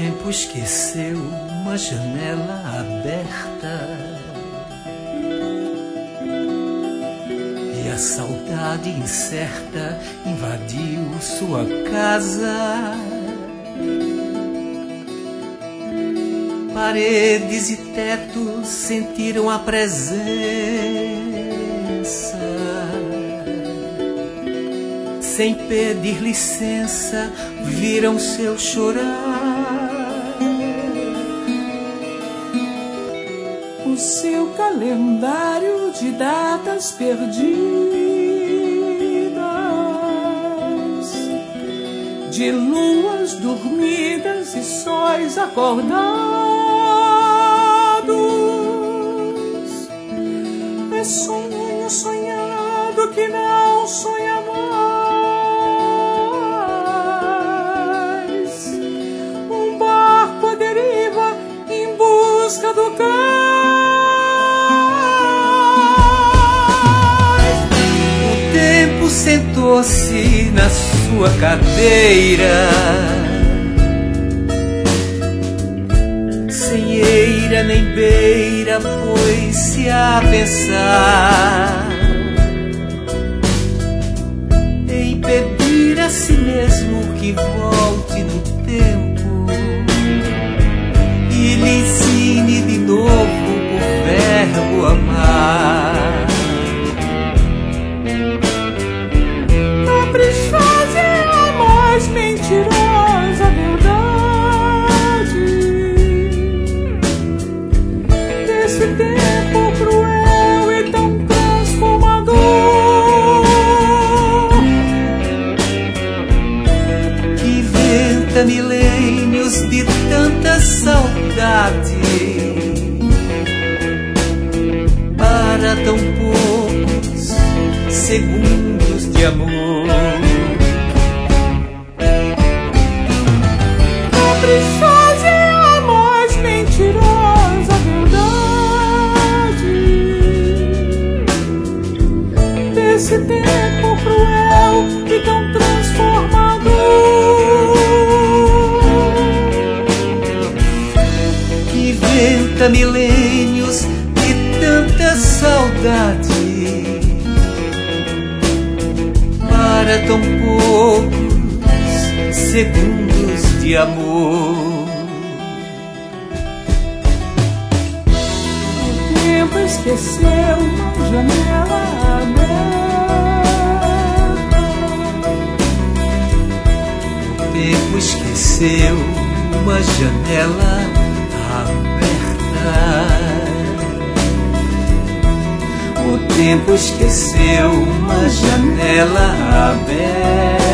tempo esqueceu uma janela aberta e a saudade incerta invadiu sua casa. Paredes e tetos sentiram a presença, sem pedir licença, viram seu chorar. O seu calendário de datas perdidas, de luas dormidas e sóis acordados. É sonho sonhado que não sonha mais. Um barco à deriva em busca do cais. O tempo sentou-se na sua cadeira, sem eira nem beira, pôs-se a pensar em pedir a si mesmo que volte no tempo e lhe ensine de novo o verbo amar. Caprichosa é a mais mentirosa verdade desse tempo cruel e tão transformador, que inventa milênios de tanta saudade para tão poucos segundos de amor. Caprichosa é a mais mentirosa verdade desse tempo cruel e tão transformador, Que inventa milênios de tanta saudade para tão poucos segundos de amor. O tempo esqueceu uma janela aberta. O tempo esqueceu uma janela aberta. O tempo esqueceu uma janela aberta.